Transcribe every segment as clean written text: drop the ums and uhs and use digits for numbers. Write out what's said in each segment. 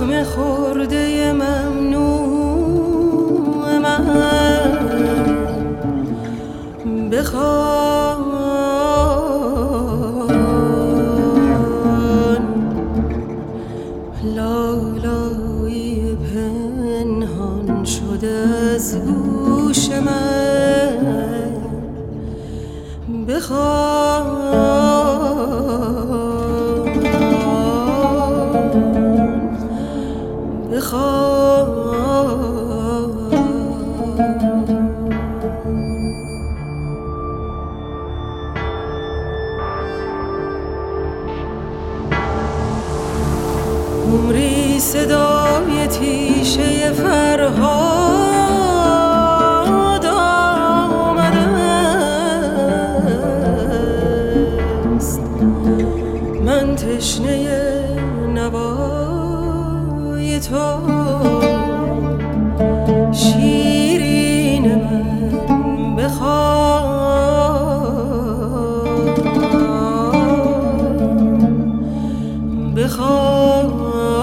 زخم خورده ممنوع من بخوان، لالای پنهان شده از گوش من بخوان، عمری صدای تیشه فرهاد آمده است، من تشنه نوای تو شیرین من بخوان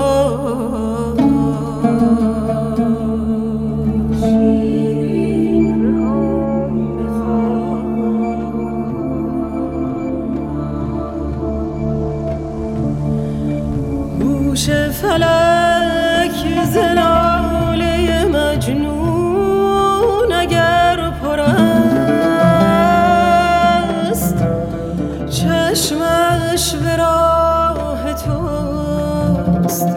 گوش فلک زلاله مجنون اگر پر است، چشمش به راه توست،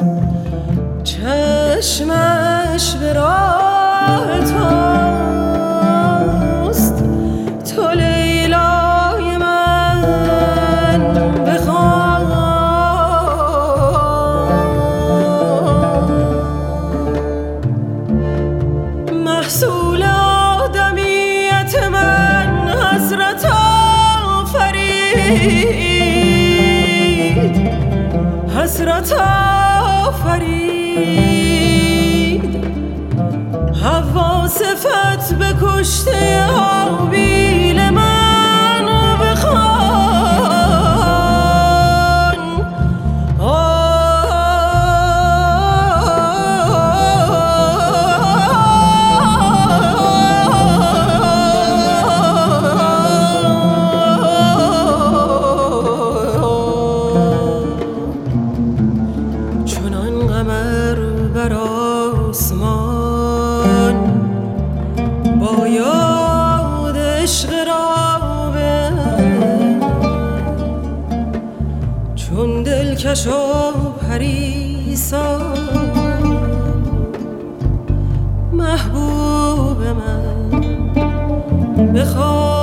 چشمش به راه توست، تو لیلای من بخوان، محصول آدمیت من حضرت آفرید، حضرت آفرید، حوا صفت به کشته حابیل من بخوان، چنان قمر بر آسمان با یاد عشق رابه، چون دلکش و پریسان محبوب من بخوان.